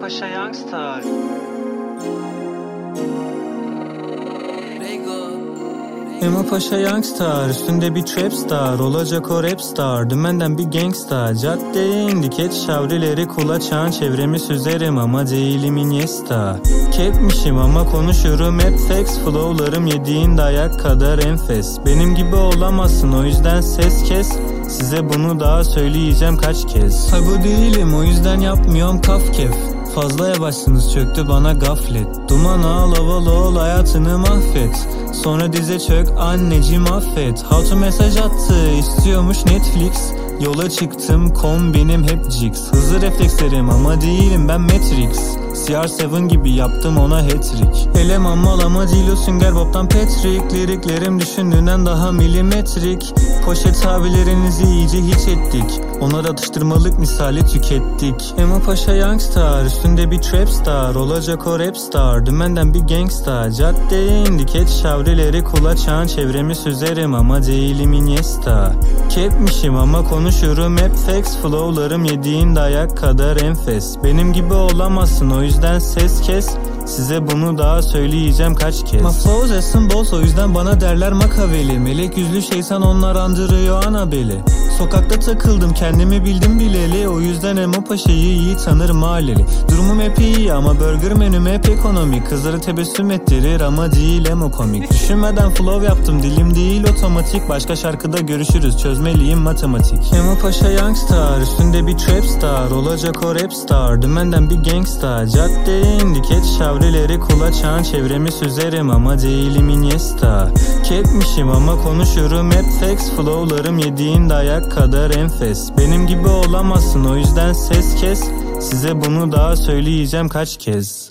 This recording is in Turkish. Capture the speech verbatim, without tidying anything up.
Paşa Youngstar. Emo Paşa Youngstar, üstünde bir trap star, olacak o rap star, dümenden bir gangsta. Caddeye indik et şavrileri kulaçan, çevremi süzerim ama değilim Iniesta. Kepmişim ama konuşurum hep facts, flowlarım yediğin dayak kadar enfes. Benim gibi olamazsın, o yüzden ses kes, size bunu daha söyleyeceğim kaç kez. Sago değilim, o yüzden yapmıyorum kaf kef. Fazla yavaşsınız, çöktü bana gaflet. Duman al, havalı ol, hayatını mahvet. Sonra dize çök, anneciğim affet. How to mesaj attı, istiyormuş Netflix. Yola çıktım, kombinim hep jigs. Hızlı reflekslerim ama değilim ben Matrix. C R yedi gibi yaptım ona hat-trick. Eleman mal ama değil o Sünger Bob'tan Patrick. Liriklerim düşündüğünden daha milimetrik. Poşet abilerinizi iyice hiç ettik. Onlar atıştırmalık misali tükettik. Emo Paşa Youngstar, üstünde bir trap star, olacak o rap star, dümenden bir gangsta. Caddeye indik et şavrileri kulaçan, çevremi süzerim ama değilim Iniesta. Kepmişim ama konuşurum hep facts, flowlarım yediğin dayak kadar enfes. Benim gibi olamazsın, o yüzden ses kes, size bunu daha söyleyeceğim kaç kez. My flows esin boss, o yüzden bana derler Makaveli. Melek yüzlü şeytan onlar andırıyor Annabel'i. Sokakta takıldım, kendimi bildim bileli, o yüzden Emo Paşa'yı iyi tanır mahalleli. Durumum hep iyi ama burger menüm hep ekonomik. Kızları tebessüm ettirir ama değil emo komik. Düşünmeden flow yaptım, dilim değil otomatik. Başka şarkıda görüşürüz, çözmeliyim matematik. Emo Paşa Youngstar, üstünde bir trap star, olacak o rap star, dümenden bir gangsta. Caddeye indik et şavrileri kulaçan, çevremi süzerim ama değilim Iniesta. Kepmişim ama konuşurum hep facts, flowlarım yediğin dayak kadar enfes. Benim gibi olamazsın, o yüzden ses kes, size bunu daha söyleyeceğim kaç kez.